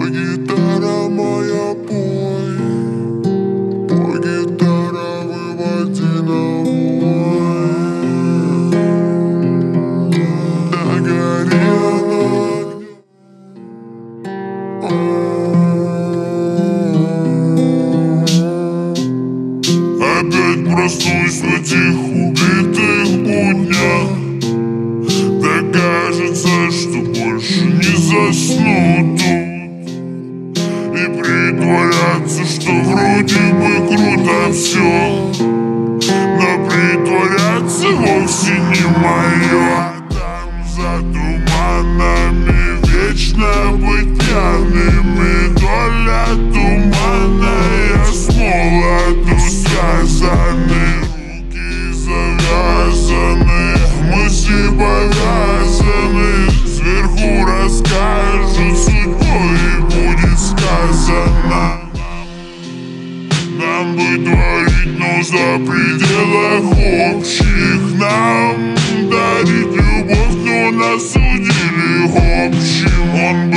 Пой, гитара моя, пой, пой, гитара, выводи на вой. Догори она. Опять проснусь в этих убитых буднях. Да кажется, что больше не засну тут. И притворяться, что вроде бы круто все, но притворяться вовсе не мое. А там за туманами вечно быть пьяными. Доля туманная с молоду связаны. Руки завязаны, мысли повязаны. Сверху расскажут судьбой и будет сказано. Нам бы творить, но за пределах общих. Нам дарить любовь, но нас судили общим. Он